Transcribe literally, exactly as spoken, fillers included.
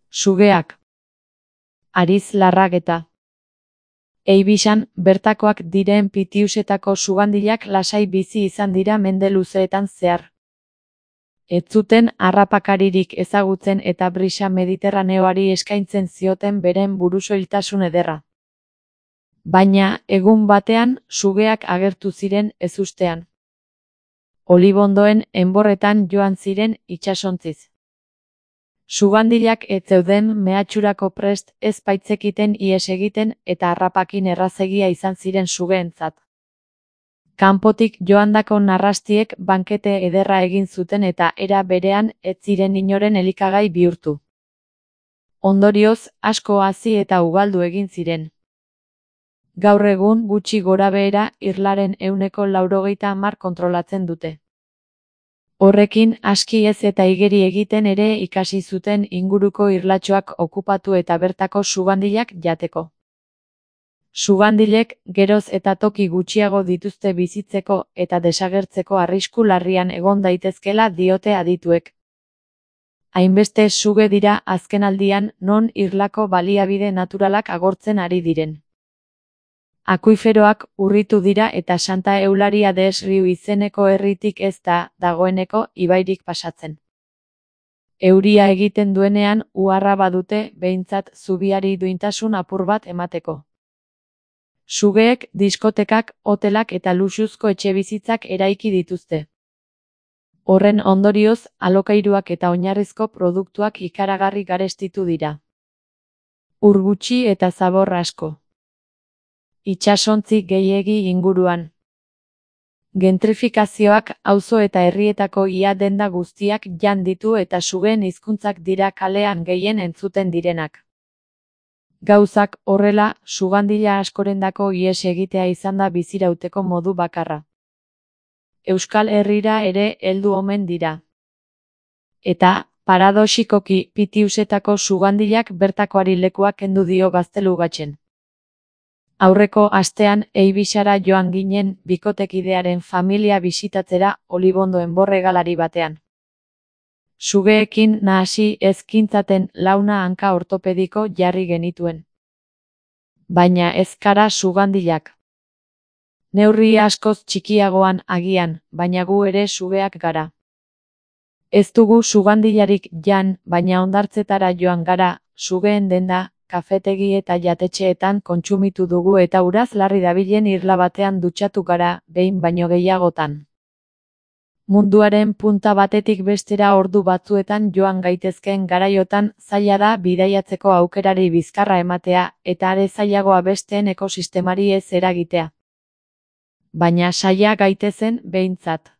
Sugeak. Ariz Larrageta. Eibisan, bertakoak diren Pitiusetako sugandilak lasai bizi izan dira mende luzeetan zehar. Ez zuten harrapakaririk ezagutzen eta brisa mediterraneoari eskaintzen zioten beren burusoiltasun ederra. Baina, egun batean, sugeak agertu ziren ezustean. Olibondoen enborretan joan ziren itsasontziz. Sugandilak ez zeuden mehatxurako prest, ez baitzekiten ihes egiten eta harrapakin errazegia izan ziren sugeentzat. Kanpotik joandako narrastiek bankete ederra egin zuten eta era berean ez ziren inoren elikagai bihurtu. Ondorioz, asko hazi eta ugaldu egin ziren. Gaur egun gutxi gorabehera irlaren ehuneko laurogeita hamar kontrolatzen dute. Horrekin aski ez eta igeri egiten ere ikasi zuten inguruko irlatxoak okupatu eta bertako sugandilak jateko. Sugandilek geroz eta toki gutxiago dituzte bizitzeko eta desagertzeko arrisku larrian egon daitezkela diote adituek. Hainbeste suge dira azkenaldian non irlako baliabide naturalak agortzen ari diren. Akuiferoak urritu dira eta Santa Eularia des Riu izeneko herritik ez da dagoeneko ibairik pasatzen. Euria egiten duenean uharra badute behintzat zubiari duintasun apur bat emateko. Sugeek diskotekak, hotelak eta luxuzko etxebizitzak eraiki dituzte. Horren ondorioz, alokairuak eta oinarrizko produktuak ikaragarri garestitu dira. Ur gutxi eta zabor asko. Itsasontzi gehiegi inguruan. Gentrifikazioak auzo eta herrietako ia denda guztiak jan ditu eta sugeen hizkuntzak dira kalean gehien entzuten direnak. Gauzak horrela, sugandila askorendako ihes egitea izan da bizirauteko modu bakarra. Euskal Herrira ere heldu omen dira. Eta, paradoxikoki, Pitiusetako sugandilak bertakoari lekua kendu dio Gaztelugatxen. Aurreko astean Eibisara joan ginen bikotekidearen familia bisitatzera Olibondo enborregalari batean. Sugeekin nahasi ezkintzaten launa hanka ortopediko jarri genituen. Baina ez gara sugandilak. Neurri askoz txikiagoan agian, baina gu ere sugeak gara. Ez dugu sugandilarik jan, baina hondartzetara joan gara, sugeen denda, kafetegi eta jatetxeetan kontsumitu dugu eta uraz larri dabilen irla batean dutxatu gara, behin baino gehiagotan. Munduaren punta batetik bestera ordu batzuetan joan gaitezkeen garaiotan zaila da bidaiatzeko aukerari bizkarra ematea eta are zailagoa besteen ekosistemari ez eragitea. Baina saia gaitezen behintzat.